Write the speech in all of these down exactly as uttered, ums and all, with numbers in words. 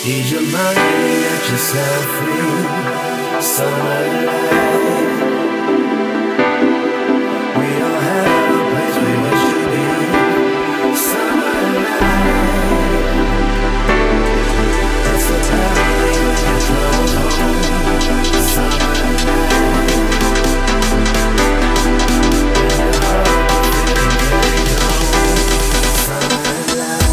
Ease your mind and let yourself free. Summer light. We all have a place we wish to be. Summer light. It's a valley when you troubles home. Summer light. In your heart, feeling very calm. Summer light.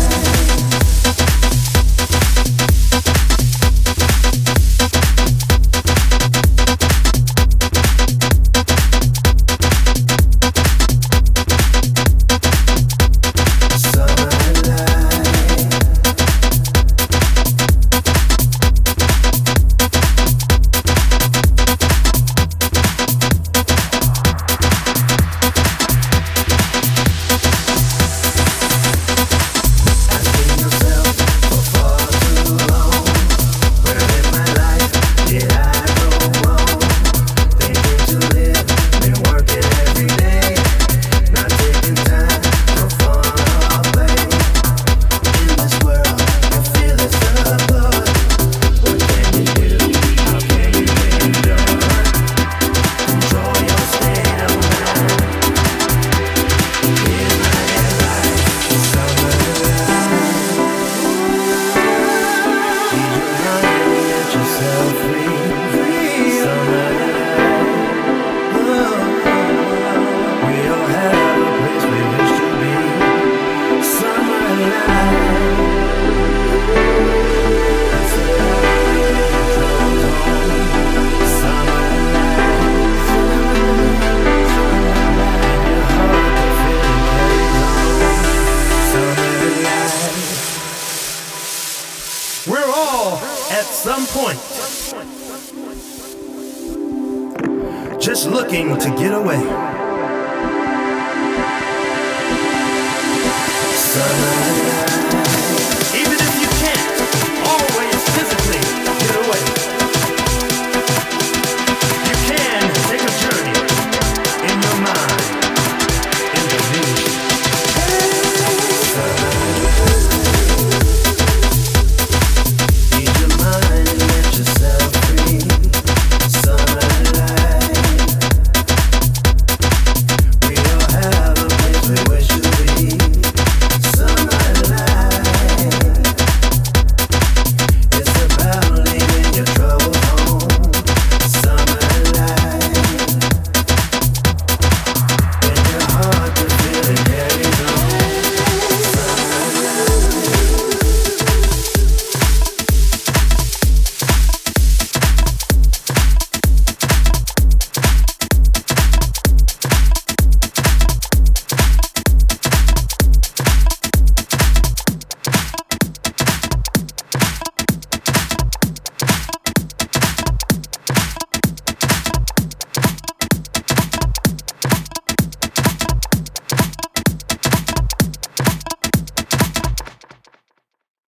We're all, at some point, just looking to get away.